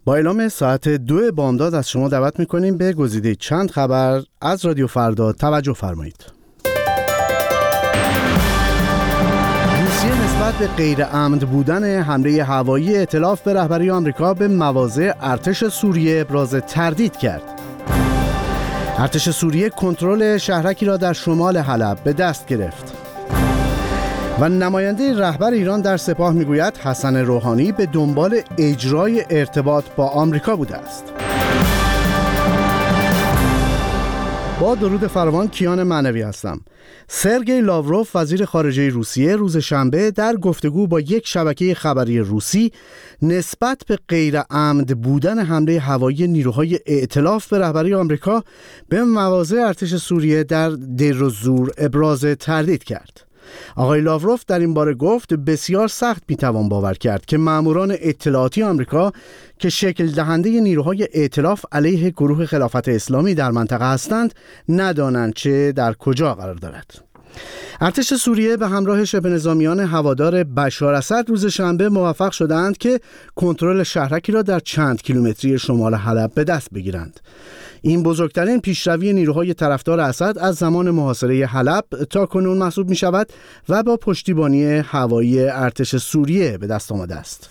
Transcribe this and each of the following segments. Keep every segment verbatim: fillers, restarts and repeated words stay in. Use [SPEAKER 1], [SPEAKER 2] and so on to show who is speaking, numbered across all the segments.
[SPEAKER 1] با اعلام ساعت دو بامداد از شما دعوت میکنیم به گزیده چند خبر از رادیو فردا. توجه فرمایید. روسیه نسبت به غیر عمد بودن حمله هوایی ائتلاف به رهبری آمریکا به مواضع ارتش سوریه ابراز تردید کرد. ارتش سوریه کنترل شهرکی را در شمال حلب به دست گرفت. و نماینده رهبر ایران در سپاه میگوید حسن روحانی به دنبال اجرای ارتباط با آمریکا بوده است. با درود فراوان، کیان معنوی هستم. سرگئی لاوروف وزیر خارجه روسیه روز شنبه در گفتگو با یک شبکه خبری روسی نسبت به غیر عمد بودن حمله هوایی نیروهای ائتلاف به رهبری آمریکا به مواضع ارتش سوریه در دیر الزور ابراز تردید کرد. آقای لاوروف در این باره گفت بسیار سخت میتوان باور کرد که ماموران اطلاعاتی آمریکا که شکل دهنده نیروهای ائتلاف علیه گروه خلافت اسلامی در منطقه هستند ندانند چه در کجا قرار دارد. ارتش سوریه به همراه شبه نظامیان هوادار بشار اسد روز شنبه موفق شدند که کنترل شهرکی را در چند کیلومتری شمال حلب به دست بگیرند. این بزرگترین پیشروی نیروهای طرفدار اسد از زمان محاصره حلب تا کنون محسوب می شود و با پشتیبانی هوایی ارتش سوریه به دست آمده است.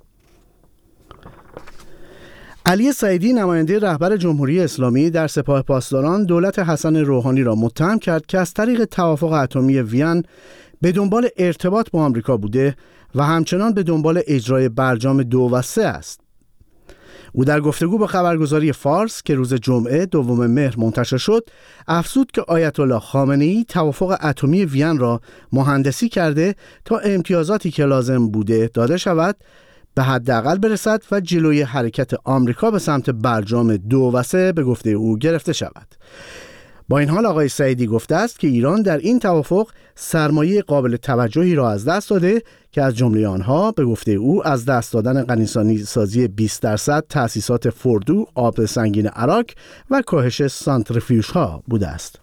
[SPEAKER 1] علی سعیدی نماینده رهبر جمهوری اسلامی در سپاه پاسداران دولت حسن روحانی را متهم کرد که از طریق توافق اتمی وین به دنبال ارتباط با آمریکا بوده و همچنان به دنبال اجرای برجام دو و سه است. او در گفتگو با خبرگزاری فارس که روز جمعه دوم مهر منتشر شد افزود که آیت الله خامنه‌ای توافق اتمی وین را مهندسی کرده تا امتیازاتی که لازم بوده داده شود به حداقل برسد و جلوی حرکت آمریکا به سمت برجام دو و سه به گفته او گرفته شود. با این حال آقای سعیدی گفته است که ایران در این توافق سرمایه قابل توجهی را از دست داده که از جمله آنها به گفته او از دست دادن غنیسازی سازی بیست درصد تأسیسات فردو، آب سنگین عراق و کاهش سانتریفیوژها بوده است.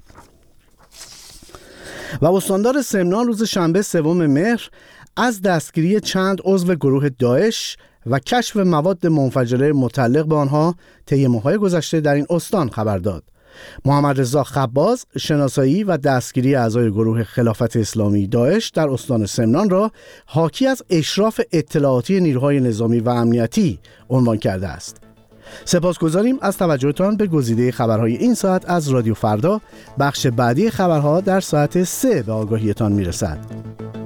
[SPEAKER 1] و استاندار سمنان روز شنبه سوم مهر از دستگیری چند عضو گروه داعش و کشف مواد منفجره متعلق به آنها طی ماه‌های گذشته در این استان خبر داد. محمد رضا خباز شناسایی و دستگیری اعضای گروه خلافت اسلامی داعش در استان سمنان را حاکی از اشراف اطلاعاتی نیروهای نظامی و امنیتی عنوان کرده است. سپاسگزاریم از توجهتان به گزیده خبرهای این ساعت از رادیو فردا. بخش بعدی خبرها در ساعت سه به آگاهیتان میرسد.